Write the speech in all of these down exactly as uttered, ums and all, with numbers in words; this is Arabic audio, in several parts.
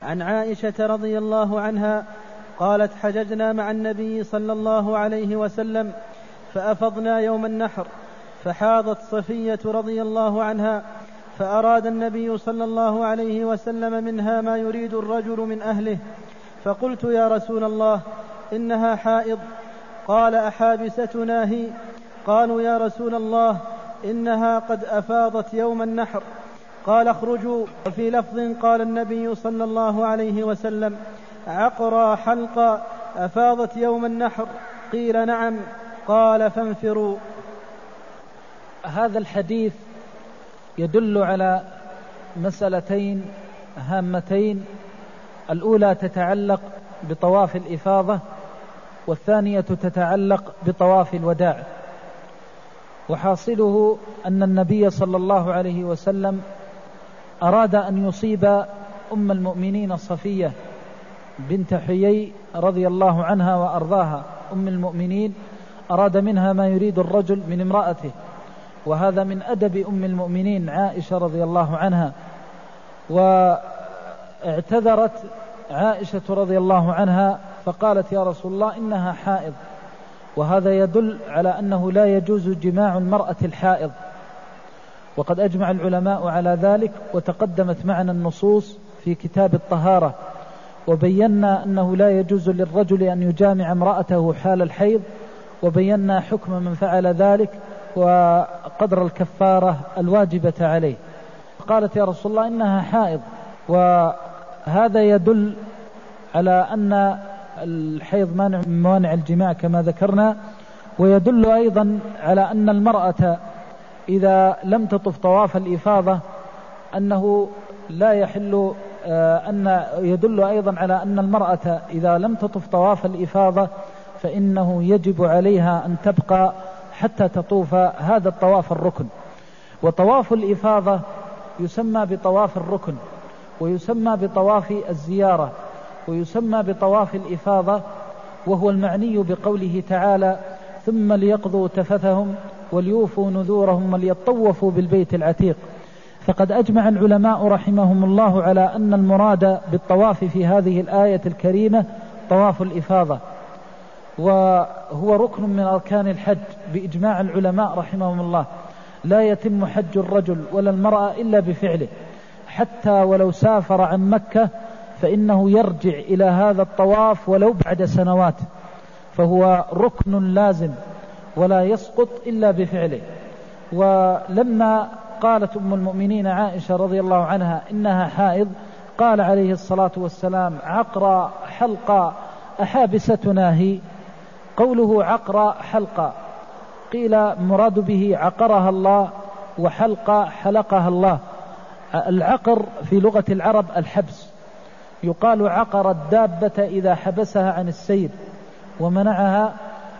عن عائشة رضي الله عنها قالت: حججنا مع النبي صلى الله عليه وسلم فأفضنا يوم النحر، فحاضت صفية رضي الله عنها، فأراد النبي صلى الله عليه وسلم منها ما يريد الرجل من أهله، فقلت: يا رسول الله إنها حائض. قال: أحابستنا هي؟ قالوا: يا رسول الله إنها قد أفاضت يوم النحر. قال: اخرجوا. وفي لفظ قال النبي صلى الله عليه وسلم: عقرى حلقى أفاضت يوم النحر؟ قيل: نعم. قال: فانفروا. هذا الحديث يدل على مسألتين هامتين، الأولى تتعلق بطواف الإفاضة، والثانية تتعلق بطواف الوداع. وحاصله أن النبي صلى الله عليه وسلم أراد أن يصيب أم المؤمنين صفية بنت حيي رضي الله عنها وأرضاها، أم المؤمنين، أراد منها ما يريد الرجل من امرأته، وهذا من أدب أم المؤمنين عائشة رضي الله عنها. واعتذرت عائشة رضي الله عنها فقالت: يا رسول الله إنها حائض. وهذا يدل على أنه لا يجوز جماع المرأة الحائض، وقد أجمع العلماء على ذلك، وتقدمت معنا النصوص في كتاب الطهارة، وبينا أنه لا يجوز للرجل أن يجامع امرأته حال الحيض، وبينا حكم من فعل ذلك وقدر الكفارة الواجبة عليه. قالت: يا رسول الله إنها حائض. وهذا يدل على أن الحيض مانع من موانع الجماع كما ذكرنا، ويدل أيضا على أن المرأة إذا لم تطف طواف الإفاضة أنه لا يحل أن يدل أيضا على أن المرأة إذا لم تطف طواف الإفاضة فإنه يجب عليها أن تبقى حتى تطوف هذا الطواف الركن. وطواف الإفاضة يسمى بطواف الركن، ويسمى بطواف الزيارة، ويسمى بطواف الإفاضة، وهو المعني بقوله تعالى: ثم ليقضوا تفثهم وليوفوا نذورهم وليطوفوا بالبيت العتيق. فقد أجمع العلماء رحمهم الله على أن المراد بالطواف في هذه الآية الكريمة طواف الإفاضة، وهو ركن من أركان الحج بإجماع العلماء رحمهم الله. لا يتم حج الرجل ولا المرأة إلا بفعله، حتى ولو سافر عن مكة فإنه يرجع إلى هذا الطواف ولو بعد سنوات، فهو ركن لازم ولا يسقط إلا بفعله. ولما قالت أم المؤمنين عائشة رضي الله عنها إنها حائض، قال عليه الصلاة والسلام: عقرى حلقى أحابستنا هي؟ قوله عقرى حلقى قيل مراد به عقرها الله، وحلقى حلقها الله. العقر في لغة العرب الحبس، يقال عقر الدابة إذا حبسها عن السير ومنعها.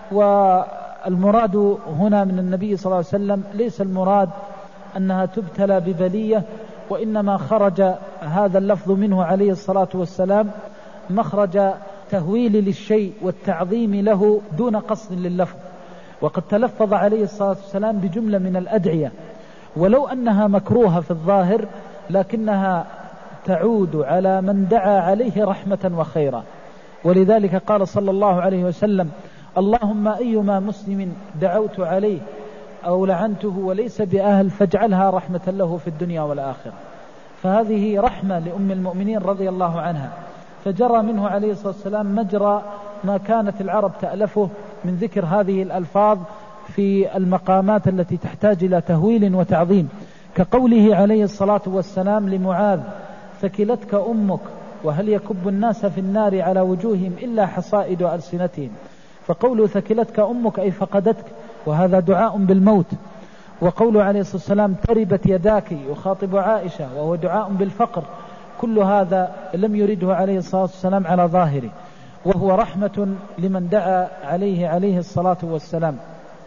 والمراد هنا من النبي صلى الله عليه وسلم ليس المراد أنها تبتلى ببلية، وإنما خرج هذا اللفظ منه عليه الصلاة والسلام مخرج تهويل للشيء والتعظيم له دون قصد لللفظ. وقد تلفظ عليه الصلاة والسلام بجملة من الأدعية، ولو أنها مكروهة في الظاهر لكنها تعود على من دعا عليه رحمة وخيرا. ولذلك قال صلى الله عليه وسلم: اللهم أيما مسلم دعوت عليه أو لعنته وليس بأهل فاجعلها رحمة له في الدنيا والآخرة. فهذه رحمة لأم المؤمنين رضي الله عنها، فجرى منه عليه الصلاة والسلام مجرى ما كانت العرب تألفه من ذكر هذه الألفاظ في المقامات التي تحتاج إلى تهويل وتعظيم، كقوله عليه الصلاة والسلام لمعاذ: ثكلتك أمك وهل يكب الناس في النار على وجوههم إلا حصائد ألسنتهم. فقوله ثكلتك أمك أي فقدتك، وهذا دعاء بالموت. وقوله عليه الصلاة والسلام: تربت يداك يخاطب عائشة، وهو دعاء بالفقر. كل هذا لم يرده عليه الصلاة والسلام على ظاهره، وهو رحمة لمن دعا عليه عليه الصلاة والسلام.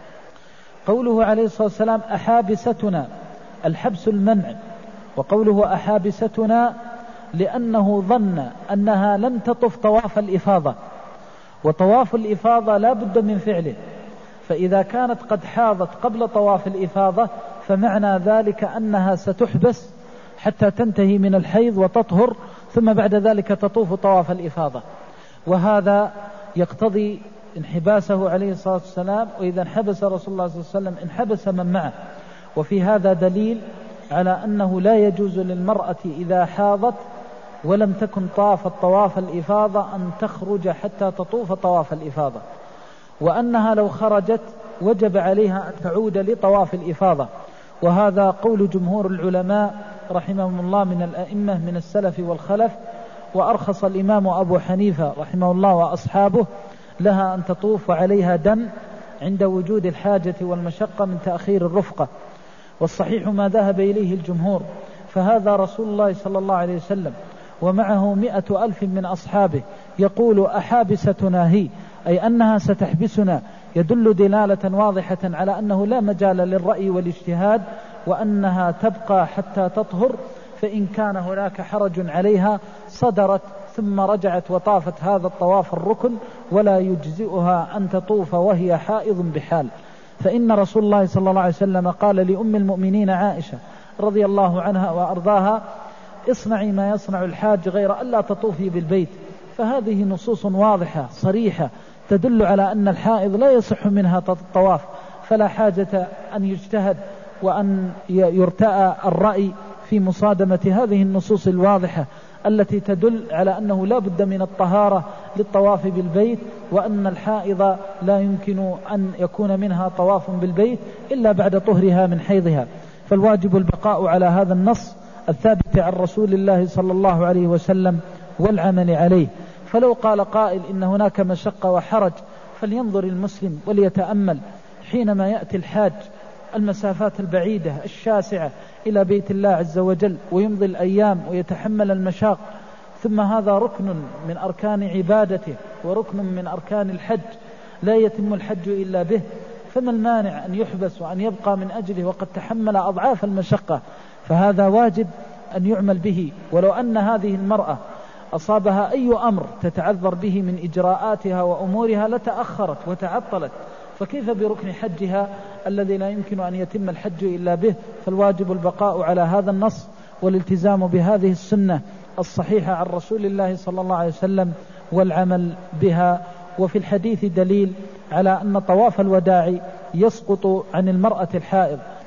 قوله عليه الصلاة والسلام: أحابستنا، الحبس المنع. وقوله أحابستنا لأنه ظن أنها لم تطف طواف الإفاضة، وطواف الإفاضة لا بد من فعله، فإذا كانت قد حاضت قبل طواف الإفاضة فمعنى ذلك أنها ستحبس حتى تنتهي من الحيض وتطهر، ثم بعد ذلك تطوف طواف الإفاضة، وهذا يقتضي انحباسه عليه الصلاة والسلام، وإذا انحبس رسول الله صلى الله عليه وسلم انحبس من معه. وفي هذا دليل على أنه لا يجوز للمرأة إذا حاضت ولم تكن طافت طواف الإفاضة أن تخرج حتى تطوف طواف الإفاضة، وأنها لو خرجت وجب عليها أن تعود لطواف الإفاضة. وهذا قول جمهور العلماء رحمهم الله من الأئمة من السلف والخلف، وأرخص الإمام أبو حنيفة رحمه الله وأصحابه لها أن تطوف عليها دم عند وجود الحاجة والمشقة من تأخير الرفقة، والصحيح ما ذهب إليه الجمهور. فهذا رسول الله صلى الله عليه وسلم ومعه مئة ألف من أصحابه يقول أحابستنا هي، أي أنها ستحبسنا، يدل دلالة واضحة على أنه لا مجال للرأي والاجتهاد، وأنها تبقى حتى تطهر، فإن كان هناك حرج عليها صدرت ثم رجعت وطافت هذا الطواف الركن، ولا يجزئها أن تطوف وهي حائض بحال. فإن رسول الله صلى الله عليه وسلم قال لأم المؤمنين عائشة رضي الله عنها وأرضاها: اصنعي ما يصنع الحاج غير ألا تطوفي بالبيت. فهذه نصوص واضحة صريحة تدل على أن الحائض لا يصح منها الطواف، فلا حاجة أن يجتهد وأن يرتأى الرأي في مصادمة هذه النصوص الواضحة التي تدل على أنه لا بد من الطهارة للطواف بالبيت، وأن الحائض لا يمكن أن يكون منها طواف بالبيت إلا بعد طهرها من حيضها. فالواجب البقاء على هذا النص الثابت عن رسول الله صلى الله عليه وسلم والعمل عليه. فلو قال قائل إن هناك مشقة وحرج، فلينظر المسلم وليتأمل حينما يأتي الحاج المسافات البعيدة الشاسعة إلى بيت الله عز وجل ويمضي الأيام ويتحمل المشاق، ثم هذا ركن من أركان عبادته وركن من أركان الحج لا يتم الحج إلا به، فما المانع أن يحبس وأن يبقى من أجله وقد تحمل أضعاف المشقة؟ فهذا واجب أن يعمل به. ولو أن هذه المرأة أصابها أي أمر تتعذر به من إجراءاتها وأمورها لتأخرت وتعطلت، فكيف بركن حجها الذي لا يمكن أن يتم الحج إلا به؟ فالواجب البقاء على هذا النص والالتزام بهذه السنة الصحيحة عن رسول الله صلى الله عليه وسلم والعمل بها. وفي الحديث دليل على أن طواف الوداع يسقط عن المرأة الحائض،